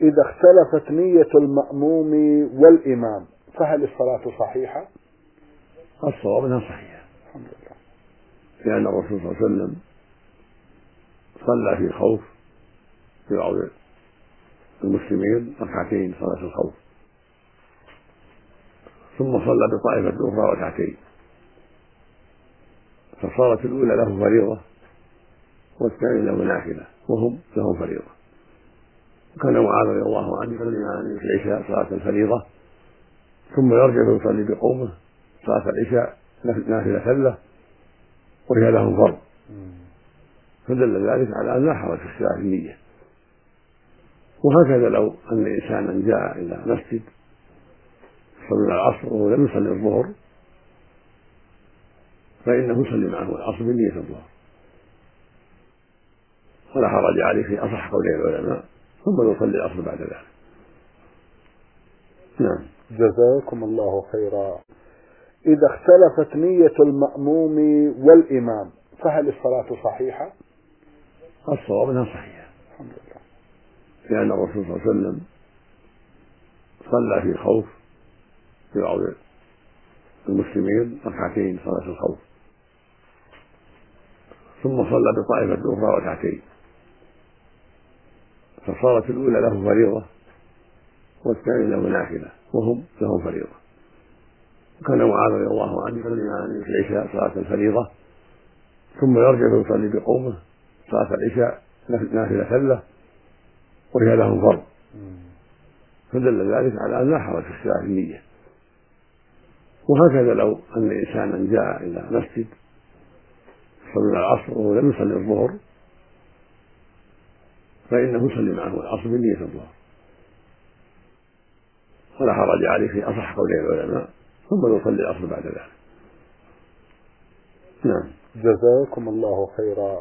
إذا اختلفت نية المأموم والإمام فهل الصلاة صحيحة؟ الصواب أنها صحيحة، الحمد لله. لأن الرسول صلى الله عليه وسلم صلى في خوف في بعض المسلمين ركعتين صلاة الخوف، ثم صلى بطائفة أخرى ركعتين، فصارت الأولى له فريضة والثانية له نافلة وهم لهم فريضة. وكان معاذ رضي الله عنه يصلي مع في العشاء صلاة الفريضة ثم يرجع ويصلي بقومه صلاة العشاء نافلة له وهي لهم فرض، فدل ذلك على أن لا حرج في اختلاف النية. وهكذا لو أن إنسانا جاء إلى مسجد صلى العصر وهو لم يصلي الظهر فإنه يصلي معه العصر بنية الظهر ولا حرج عليه في أصح قولي العلماء، ثم يصلي العصر بعد ذلك. نعم. جزاكم الله خيرا. إذا اختلفت نية المأموم والإمام فهل الصلاة صحيحة؟ الصواب أنها صحيحة، الحمد لله. لأن الرسول صلى الله عليه وسلم صلى في خوف في بعض المسلمين ركعتين صلاة الخوف، ثم صلى بطائفة أخرى ركعتين، فصارت الأولى له فريضة والثانية له نافلة وهم لهم فريضة. وكان معاذ رضي الله عنه يصلي مع في العشاء صلاة الفريضة ثم يرجع ويصلي بقومه صلاة العشاء نافلة له وهي لهم فرض، فدل ذلك على أن لا حرج في اختلاف النية. وهكذا لو أن إنسانا جاء إلى مسجد صلى العصر وهو لم يصلي الظهر فإنه يصلي معه العصر بنية الظهر ولا حرج عليه في أصح قولي العلماء، ثم يصلي العصر بعد ذلك. نعم. جزاكم الله خيرا.